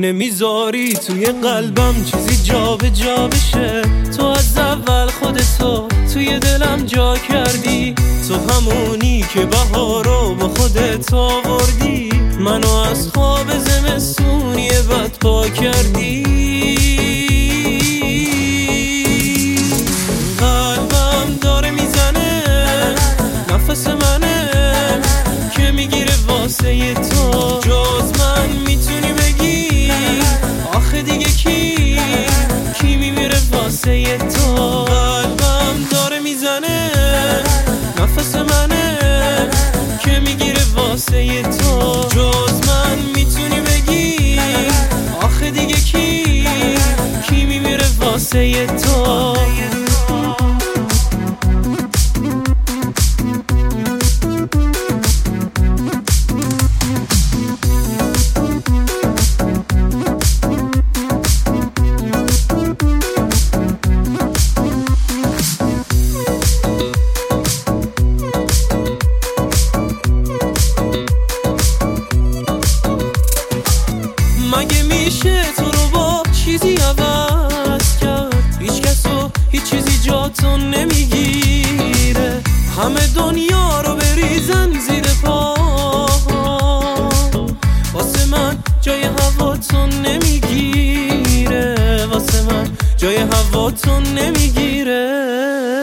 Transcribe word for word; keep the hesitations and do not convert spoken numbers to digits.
نمیذاری توی قلبم چیزی جا به جا بشه. تو از اول خودتو توی دلم جا کردی، تو همونی که بهارو با خودت آوردی، منو از خواب زمستونی بد پا کردی. قلبم داره میزنه، نفس منه که میگیره واسه تو. جز من میتونی بگی آخه دیگه کی کی میمیره واسه تو؟ قلبم داره میزنه، نفس منه که میگیره واسه تو. جز من میتونی بگی آخه دیگه کی کی میمیره واسه تو؟ مگه میشه تو رو با چیزی عوض کرد؟ هیچ کس و هیچ چیزی جاتون نمیگیره، همه دنیا رو بریزن زیر پا. واسه من جای هواتون نمیگیره، واسه من جای هواتون نمیگیره.